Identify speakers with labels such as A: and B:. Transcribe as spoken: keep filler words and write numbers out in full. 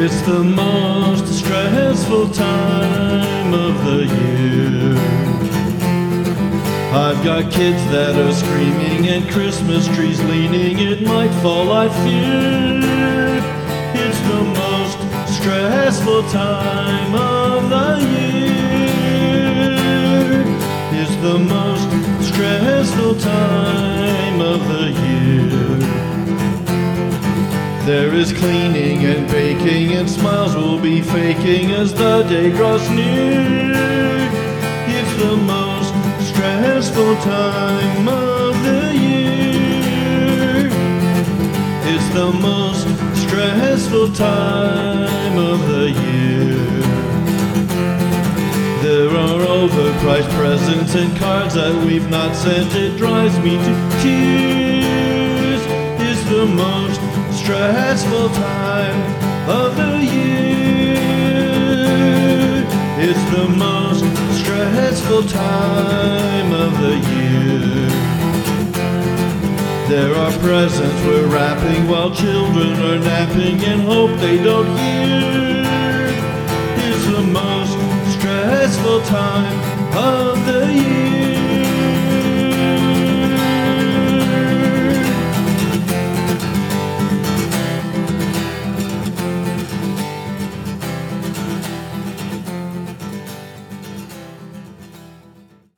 A: It's the most stressful time of the year. I've got kids that are screaming and Christmas trees leaning. It might fall, I fear. It's the most stressful time of the year. It's the most stressful time of the year. There is cleaning and baking, and smiles will be faking as the day grows near. It's the most stressful time of the year. It's the most stressful time of the year. There are overpriced presents and cards that we've not sent. It drives me to tears. It's the most stressful time of the year. It's the most stressful time of the year. There are presents we're wrapping while children are napping and hope they don't hear. It's the most stressful time of the year.